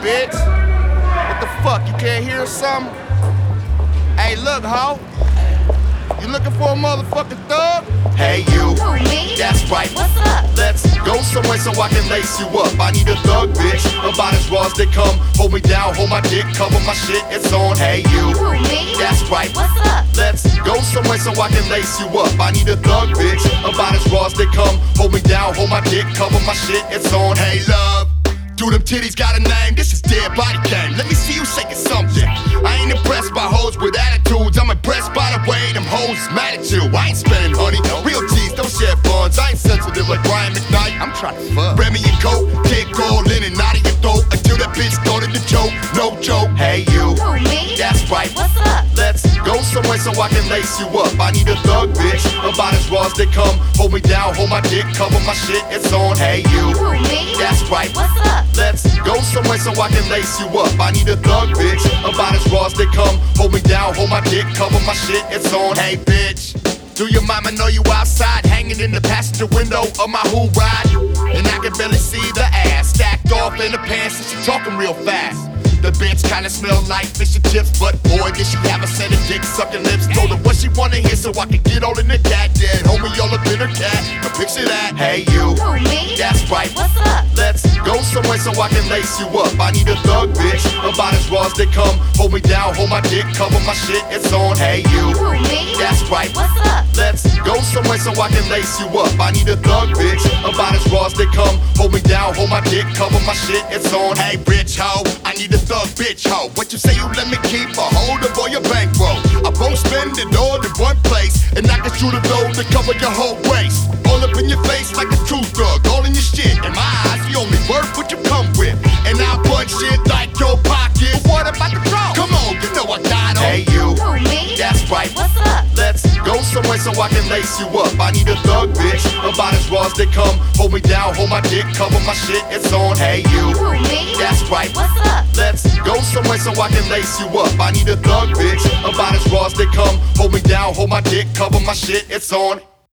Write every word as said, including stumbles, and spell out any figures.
bitch. What the fuck, you can't hear something? Hey, look, ho. You looking for a motherfucking thug? Hey you, Who, me? that's right. What's up? Let's go somewhere so I can lace you up. I need a thug bitch, about as raw as they come. Hold me down, hold my dick, cover my shit, it's on. Hey you, Who, me? that's right. What's up? Let's go somewhere so I can lace you up. I need a thug bitch, about as raw as they come. Hold me down, hold my dick, cover my shit, it's on. Hey love, do them titties got a name? This is dead body game. Let me see you shaking something. I ain't impressed by hoes with attitudes. I'm impressed by the way them hoes is mad at you. I ain't spending honey, real G's don't share funds. I ain't sensitive like Brian McKnight. I'm trying to fuck. Remy and Coke, kick all in and out of your throat until that bitch started to choke. No joke. Hey you, Who, me? that's right. What's up? Let's go somewhere so I can lace you up. I need a thug bitch, about as raw as they come. Hold me down, hold my dick, cover my shit, it's on. Hey you, Who, me? that's right. What's up? Let's go somewhere so I can lace you up. I need a thug bitch, about as raw as they come. Hold me down, hold my dick, cover my shit, it's on. Hey bitch, do your mama know you outside, hanging in the passenger window of my who ride? And I can barely see the ass, stacked off in the pants, and she talking real fast. The bitch kinda smell like fish and chips, but boy, did she have a set of dick sucking lips. Told her what she wanna hear so I could get all in the cat. Dead homie, all up in her cat. Now picture that. Hey you, Who, me? that's right. What's up? Let's go somewhere so I can lace you up. I need a thug bitch, about as raw as they come. Hold me down, hold my dick, cover my shit, it's on. Hey you, Who, me? that's right. What's up? Let's go somewhere so I can lace you up. I need a thug bitch, about as raw as they come. Hold me down, hold my dick, cover my shit, it's on. Hey bitch ho, I need a thug bitch ho. What you say you let me keep a hold of all your bankroll? I won't spend it all in one place, and I can shoot a load to cover your whole waist. All up in your face like a true thug, all in your shit. In my eyes, you only worth what you come with, and I'll punch shit like your pocket. What about the draw? Come on, you know I got 'em. Hey you, Who, me? that's right. What's up? Let's go somewhere so I can lace you up. I need a thug bitch, about as raw as they come. Hold me down, hold my dick, cover my shit, it's on. Hey you, Who, me? that's right. What's up? Let's go somewhere so I can lace you up. I need a thug bitch, about as raw as they come. Hold me down, hold my dick, cover my shit, it's on.